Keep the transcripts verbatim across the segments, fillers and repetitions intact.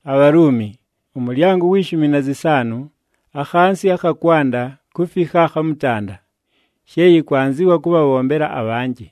Abarumi umulyango w'ishumi na zisanu akhansi akakwanda kufika akhamutanda sheyi kwanziwa kubabombera abanji.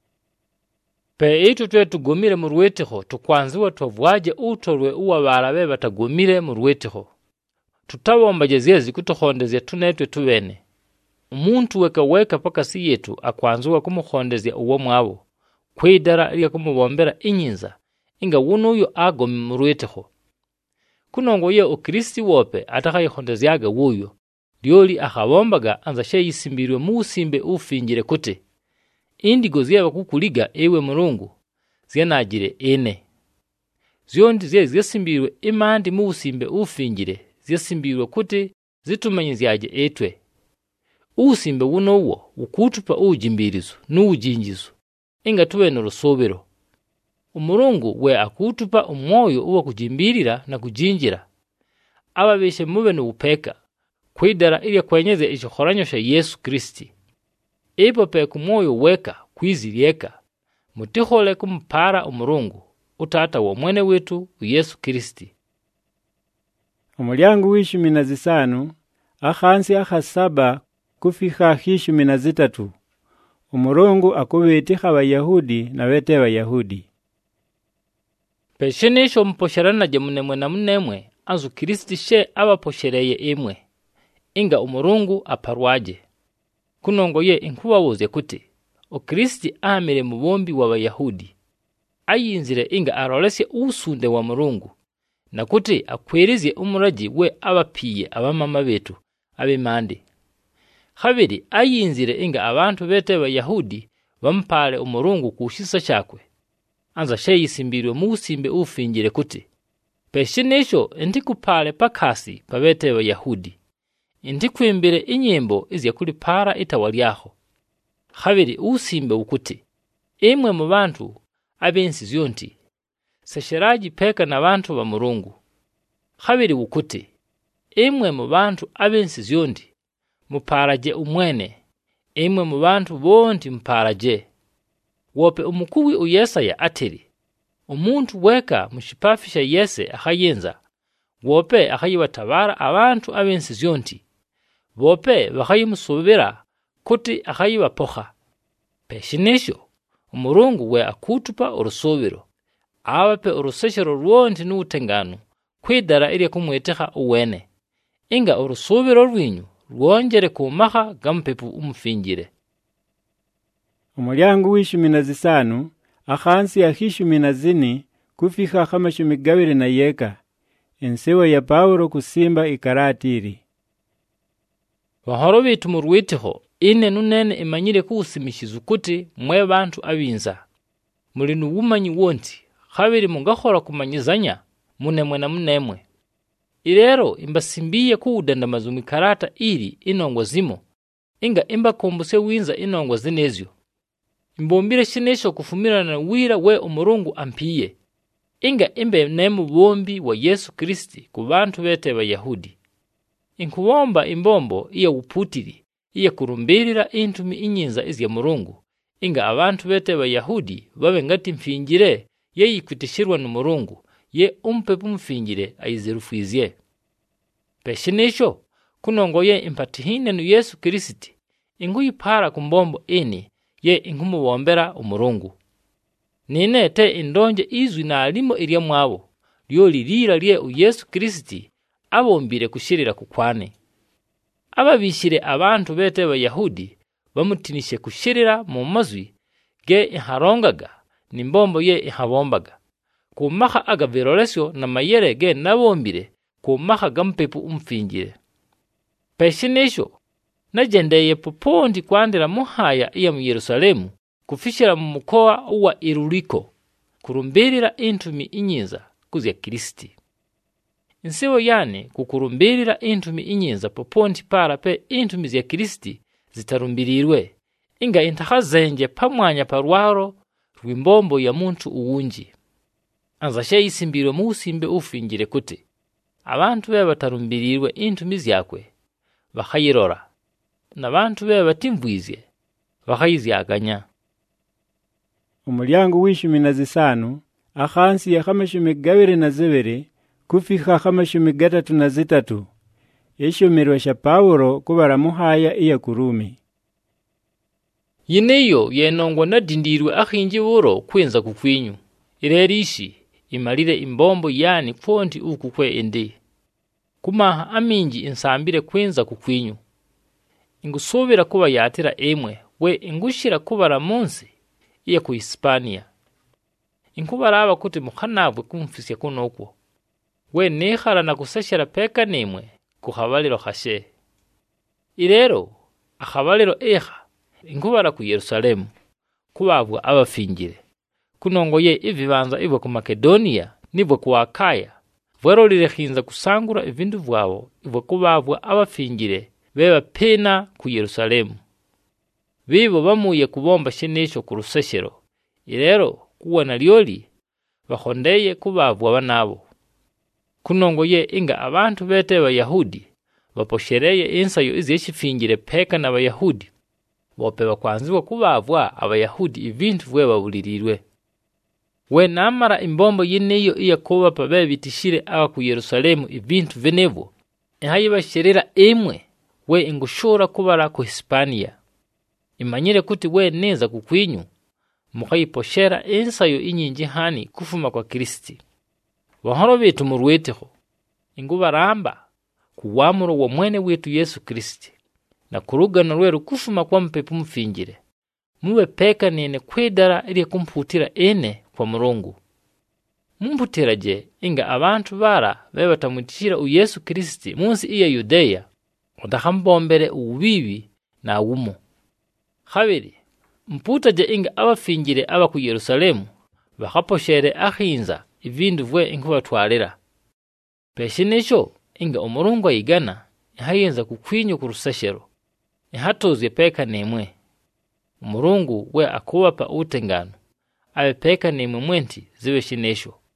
Pe itu twe tugumire mu rwetiho tukwanziwa tovwaje utolwe uwa barabe batagumire mu rwetiho. Tutabomba jezezi kutukhondezya tunetwe tubene. Umuntu weka weka paka si yetu akwanziwa kumukhondezya uwo mwabo kwidara lya kumubombera inyinza inga wuno uyo agomi mu rwetiho. Kunongo ye ukristi wope atakayikhondezyaga wuyo lyoli akhabombaga anza sheyisimbirwe mu usimbe ufinjire kuti indigo ziyaba kukuliga ewe Mulungu ziyanagire ene. Zyondi ziye ziyasimbirwe imandi mu usimbe ufinjire ziyasimbirwe kuti zitumanyizyaje etwe. Usimbe wuno uwo ukutupa ujimbirizo n'ujinjizo inga tuwe n'urusobero. Umulungu we akutupa umwoyo uwa kujimbirira na kujinjira. Ababeshe mube n'upeka kwidara ili kwenyeze ichokhoranyo sha Yesu Kristi. Ipo pe kumoyo weka kwizilieka mutikhole kumpara umulungu utata wa mwene wetu Yesu Kristi. Umulyango w'ishumi na zisanu akhansi akhasaba kufika khishumi na zitatu umulungu akubitikha Abayahudi na bete Abayahudi. Peshenisho mposheranaje munemwe na munemwe anzu Kristi she abaposhereye imwe inga umulungu aparwaje. Kunongo ye inkubabuze kuti o Kristi amire mu bombi w'Abayahudi ayinzire inga arolesye usunde wa Mulungu na kuti akwerezye umuraji we abapiye abamama betu abemande. Khabiri ayinzire inga abantu bete Abayahudi bampale umulungu kushisa chakwe anza sheyisimbirwe mu usimbe ufinjire kuti peshenesho ndikupale pakasi pabete Abayahudi ndikwimbire inyimbo izya kuli para itawalyaho. Khabiri usimbe ukuti imwe mu bantu abensi zyonti sesheraji peka na bantu ba Mulungu. Khabiri ukuti imwe mu bantu abensi zyonti muparaje umwene imwe mu bantu bonti mparaje. Wope umukuwi uyesaya ateri umuntu weka mushipafisha Yese akhayenza wope akhayibatabara abantu abensi zyonti bope bakhayimusubira kuti akhayibapoha. Peshinisho umulungu we akutupa urusobero abape uruseshero rwonti n'utengano kwidara ili kumweteha uwene inga urusobero rwinyu rwongere kumaha gampepu umufinjire. Umulyango w'ishumi na zisanu akhansi akhishumi na zini kufika khamashumi gabiri na yeka ensewa ya Paulo kusimba ikaratiri. Bahoro bitu mu rwitiho ine nunene imanyire kuusimishiza kuti mwe bantu abinza muli nubumanyi wonti khabiri mungakhola kumanyizanya munemwe na munemwe. Ilero imbasimbiye kuudandamaza mu ikarata ili inongo zimo inga imbakombuse winza inongo zinezyo. Imbombire shinesho kufumirana na wira we umulungu ampiye inga imbe nemu bombi wa Yesu Kristi ku bantu bete Abayahudi. Inkubomba imbombo iya uputiri iya kurumbirira intumi inyinza izya Mulungu inga abantu bete Abayahudi babe ngati mfinjire ye yikwitishirwa n'umulungu ye umpepu mfinjire ayizerufizye. Peshinesho kunongo ye impatihine nu Yesu Kristi inguyipara kumbombo ini ye inkumubombera umulungu. Ninete indonje izwi na alimo ilya mwabo lyoli lira lye u Yesu Kristi abombire kushirira kukwane. Ababishire abantu bete Abayahudi bamutinishe kushirira mu mazwi ge iharongaga nimbombo ye ihabombaga kumaha agavirolesyo na mayere ge nabombire kumaha gampepu umfinjire. Peshinesho najendeye popondi kwandira muhaya iya mu Yerusalemu kufishira mu mukoa uwa Iluriko kurumbirira intumi inyinza kuzya Kristi. Insewo yani kukurumbirira intumi inyinza popondi para pe intumi zya Kristi zitarumbirirwe inga intakhazenje pamwanya parwaro rwimbombo ya muntu uwunji. Anza sheyisimbirwe mu usimbe ufinjire kuti abantu be batarumbirirwe intumi zyakwe bakhayirora na bantu be batimvwizye bakhayizyaganya. Umulyango w'ishumi na zisanu akhansi ya khamashumi gabiri na zibiri kufika hamashumi gatatu na zitatu eshomerwa sha Paulo kubara muhaya iya Kurumi. Yineyo yenongwa nadindirwe akhinji buro kwenza kukwinyu. Irerishi imalire imbombo yani fonti uku kwe ende. Kumaha aminji insambire kwenza kukwinyu. Ingusubira kuba yatira emwe we ingushira kubara munsi iya ku Hispania. Inkubaraba kuti mukhanabwe kumfisya kunokwo. We nekhala na kusashira peka nemwe kuhabaliro khashe. Irero akhabaliro eha inkubara ku Yerusalemu kubabwa abafinjire. Kunongoye ibibanza ibwe ku Makedonia nibwe ku Akaya. Vwerolire khinza kusangura ibindu vyabo ibwe kubabwa abafinjire beba pena ku Yerusalemu. Bibo bamuye kubomba shenesho ku ruseshero. Irero kuwana lyoli bakhondeye kubabwa banabo. Kunongoye inga abantu bete Bayahudi baposhereye insayo izeshifingire peka na Bayahudi. Bope bakwanziwa kubabwa Abayahudi ibintu bwe babulirirwe. We namara imbombo yineyo iya kuba pabe bitishire aba ku Yerusalemu ibintu venevo. Ehaye basherera emwe we ingushora kubara ku Hispania. Imanyire kuti we neza kukwinyu mukayiposhera insayo inyinji hani kufuma kwa Kristi. Wahoro betu murweteho ingubaramba kuwamuro wa mwene wetu Yesu Kristi na kurugana rweru kufuma kwa mpepu mfinjire. Muwe peka nene kwedara ili kumputira ene kwa Mulungu. Mumputira je inga abantu bara bebatamutishira u Yesu Kristi munsi iya Yudeya odahambombere ubibi na umo. Khabiri mputa je inga abafinjire aba ku Yerusalemu bakaposhere akhinza ibindu vwe inkubatwarira. Peshinesho inga Umurungu ayigana ihayenza kukwinyo ku rusashero. Ihatozwe peka nemwe. Umurungu we akubapa utengano abe peka nemwe mwenti zibe shinesho.